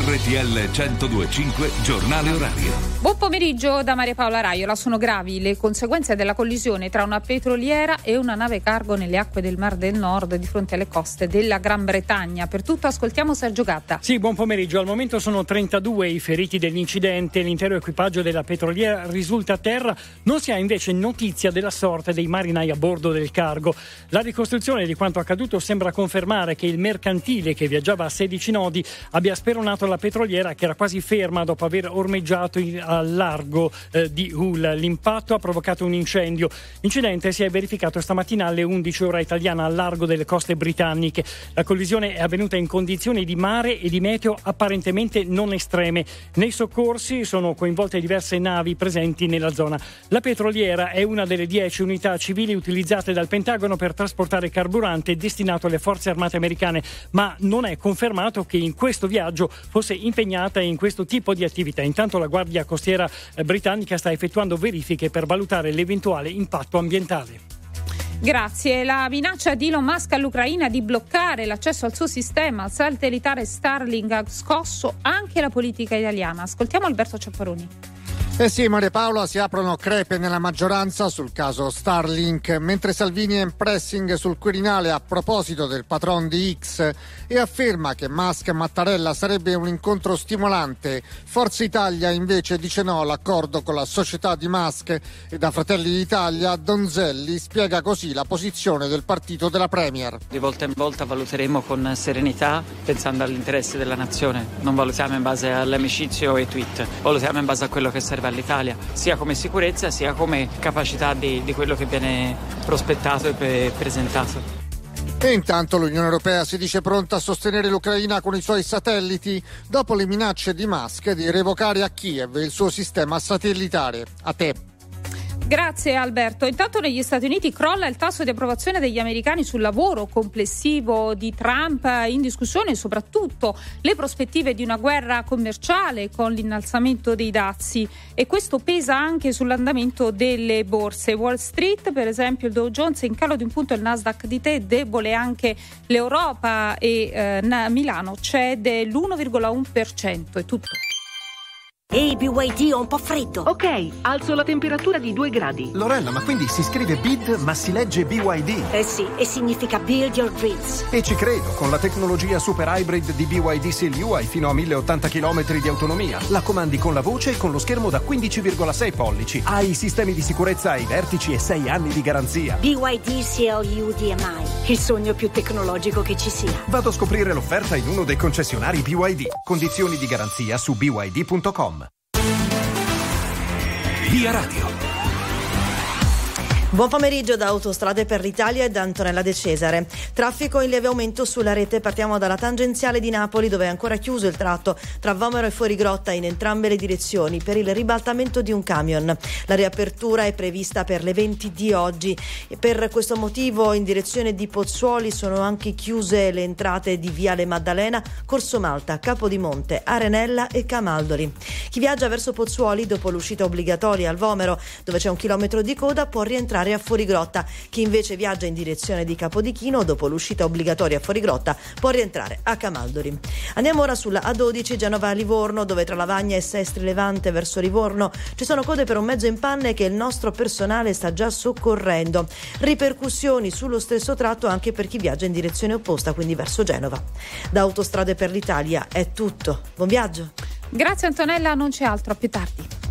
RTL 102.5 Giornale Orario. Buon pomeriggio da Maria Paola Raiola. Sono gravi le conseguenze della collisione tra una petroliera e una nave cargo nelle acque del Mar del Nord di fronte alle coste della Gran Bretagna. Per tutto ascoltiamo Sergio Gatta. Sì, buon pomeriggio. Al momento sono 32 i feriti dell'incidente. L'intero equipaggio della petroliera risulta a terra. Non si ha invece notizia della sorte dei marinai a bordo del cargo. La ricostruzione di quanto accaduto sembra confermare che il mercantile, che viaggiava a 16 nodi, abbia speronato la petroliera, che era quasi ferma dopo aver ormeggiato al largo di Hull. L'impatto ha provocato un incendio. L'incidente si è verificato stamattina alle 11 ora italiana al largo delle coste britanniche. La collisione è avvenuta in condizioni di mare e di meteo apparentemente non estreme. Nei soccorsi sono coinvolte diverse navi presenti nella zona. La petroliera è una delle 10 unità civili utilizzate dal Pentagono per trasportare carburante destinato alle forze armate americane, ma non è confermato che in questo viaggio fosse impegnata in questo tipo di attività. Intanto la Guardia Costiera britannica sta effettuando verifiche per valutare l'eventuale impatto ambientale. Grazie. La minaccia di Elon Musk all'Ucraina di bloccare l'accesso al suo sistema satellitare Starlink ha scosso anche la politica italiana. Ascoltiamo Alberto Ciapparoni. Sì, Maria Paola, si aprono crepe nella maggioranza sul caso Starlink, mentre Salvini è in pressing sul Quirinale a proposito del patron di X e afferma che Musk e Mattarella sarebbe un incontro stimolante. Forza Italia invece dice no all'accordo con la società di Musk e da Fratelli d'Italia Donzelli spiega così la posizione del partito della Premier. Di volta in volta valuteremo con serenità, pensando all'interesse della nazione. Non valutiamo in base all'amicizio e tweet, valutiamo in base a quello che serve all'Italia, sia come sicurezza sia come capacità di quello che viene prospettato e presentato. E intanto l'Unione Europea si dice pronta a sostenere l'Ucraina con i suoi satelliti dopo le minacce di Musk di revocare a Kiev il suo sistema satellitare. A te. Grazie Alberto. Intanto negli Stati Uniti crolla il tasso di approvazione degli americani sul lavoro complessivo di Trump, in discussione soprattutto le prospettive di una guerra commerciale con l'innalzamento dei dazi, e questo pesa anche sull'andamento delle borse. Wall Street, per esempio, il Dow Jones in calo di un punto, il Nasdaq di te debole anche l'Europa e Milano cede l'1,1%. È tutto. Ehi, BYD, ho un po' freddo. Ok, alzo la temperatura di 2 gradi. Lorella, ma quindi si scrive BID ma si legge BYD? Eh sì, e significa Build Your Dreams. E ci credo, con la tecnologia super hybrid di BYD Seal U hai fino a 1080 km di autonomia. La comandi con la voce e con lo schermo da 15,6 pollici. Hai i sistemi di sicurezza ai vertici e 6 anni di garanzia. BYD Seal U DMI, il sogno più tecnologico che ci sia. Vado a scoprire l'offerta in uno dei concessionari BYD. Condizioni di garanzia su byd.com. Via Radio. Buon pomeriggio da Autostrade per l'Italia e da Antonella De Cesare. Traffico in lieve aumento sulla rete. Partiamo dalla tangenziale di Napoli, dove è ancora chiuso il tratto tra Vomero e Fuorigrotta in entrambe le direzioni per il ribaltamento di un camion. La riapertura è prevista per le 20 di oggi e per questo motivo in direzione di Pozzuoli sono anche chiuse le entrate di Viale Maddalena, Corso Malta, Capodimonte, Arenella e Camaldoli. Chi viaggia verso Pozzuoli dopo l'uscita obbligatoria al Vomero, dove c'è un chilometro di coda, può rientrare a Fuorigrotta. Chi invece viaggia in direzione di Capodichino dopo l'uscita obbligatoria a Fuorigrotta può rientrare a Camaldoli. Andiamo ora sulla A12 Genova-Livorno, dove tra Lavagna e Sestri Levante verso Livorno ci sono code per un mezzo in panne che il nostro personale sta già soccorrendo. Ripercussioni sullo stesso tratto anche per chi viaggia in direzione opposta, quindi verso Genova. Da Autostrade per l'Italia è tutto. Buon viaggio. Grazie Antonella, non c'è altro, a più tardi.